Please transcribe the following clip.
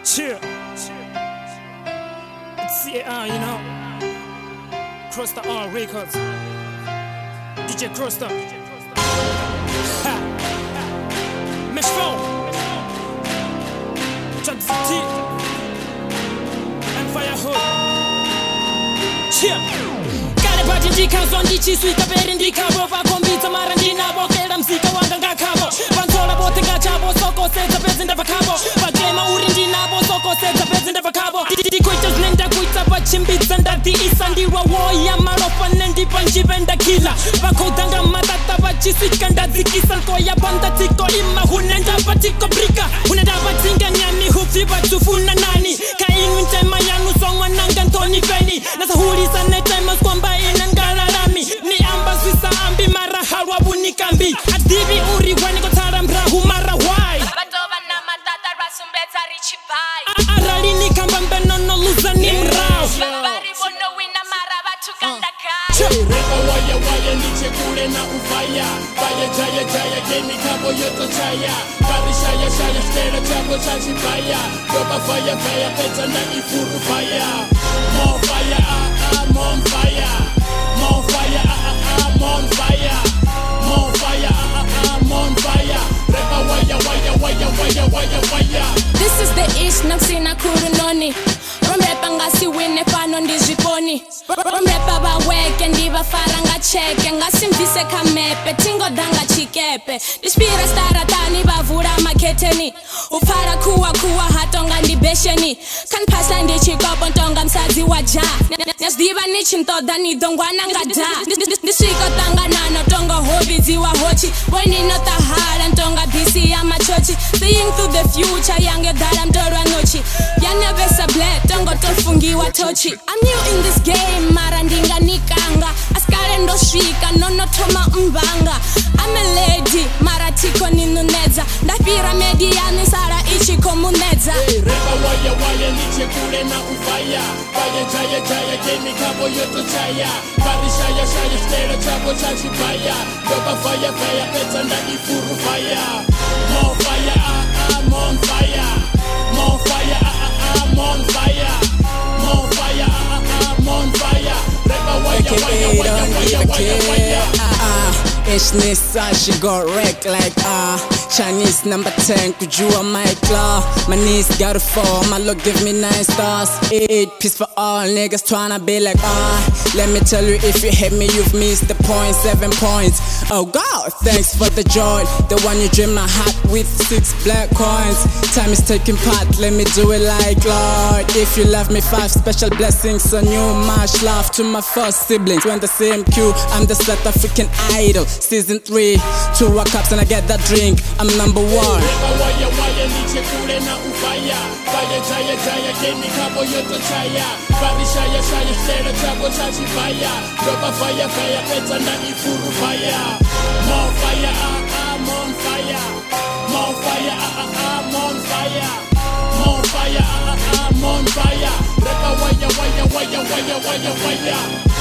Chill. It's CAR, you know. Cross the R Records. DJ Cross the Mesh Flow. Chuck T and Firehood. Chill. Bati ndikazo ndichiswika peri ndikavo vakombidza mara ndinavokera mzika wanga ngakavo vanzora vote ngachavo sokosedza pedzi ndavakavo vachema uri ndinavo sokosedza pedzi ndavakavo ndikuita zvine ndakuita vachimbidza ndadhiisa ndiwa woya maropa nendipa njive ndakila vakodhanga matata vachisvika ndadzikisa nkoya pandatiko imahune ndavatiko brika hune ndavatsinga nyani hupfi vatsufuna nani kainwi ntema yanu somwananga ntonifeni nasahulisa netema skwamba nangalalami ni ambazisa ambi mara halwa bunikambi adivi uri wani kotsala mrahu mara why Badova na matata rasumbeta richibai arali ni kamba mbenono luza ni mrao Babari bono wina mara batukanda kai Reba waya waya niche kule na ufaya Baya jaya jaya geni kabo yoto chaya Bari shaya shaya stera chabo chachibaya Roba fire fire peta na ifuru fire More fire I'm on fire More fire, I'm on fire. More fire, I'm on fire. Reba waya, waya, waya, waya, waya, waya. This is the ish nakusina kurunoni Romrepa ngasi wine pano ndizviponi Romrepa vaweke ndivafara ngacheke ngasimvise kamepe tingodhanga chikepe Ndishpira staratani vavura maketeni Upfara kuwa kuwa hatonga ndibesheni Kanpasa ndichikopo ntonga msadzi waja Nesdiva nichintoda nidongwana ngada Ndisviko tanganano tonga hovidzi wa hochi Boinino tahara ntonga bisi ya machochi Seeing through the future yange dara mdorwa nochi Yanevesa bled tongo tofungiwa tochi I'm new in this game mara ndinga nikanga Askare ndosvika nonotoma mbanga I'm a lady mara tiko ninunedza Ndapira mediani sara ichikomunedza Reba waya waya niche kule na ufaya Baya jaya jaya geni kabo yoto chaya Bari shaya shaya stera chabo chachibaya Roba fire fire peta na ifuru fire More fire I'm on fire More fire I'm on fire More fire I'm on fire Reba waya waya waya waya waya waya Ishnisa, she got wrecked like Chinese number 10, kujua my claw. My knees gotta fall, my luck give me 9 stars 8 peace for all, niggas tryna be like let me tell you, if you hate me, you've missed the point 7 points, oh God, thanks for the joy. The one you dream my heart with 6 black coins. Time is taking part, let me do it like Lord. If you love me, 5 special blessings on you. Much love to my first siblings. When the same queue, I'm the South African idol. Season 3, 2 cups and I get that drink, I'm number 1. Reba waya waya niche kule na ufaya Baya jaya jaya geni kabo yoto chaya Bari shaya shaya stera chabo chachibaya Roba fire fire peta na ifuru fire More fire I'm on fire More fire I'm on fire More fire I'm on fire Reba waya waya waya waya waya waya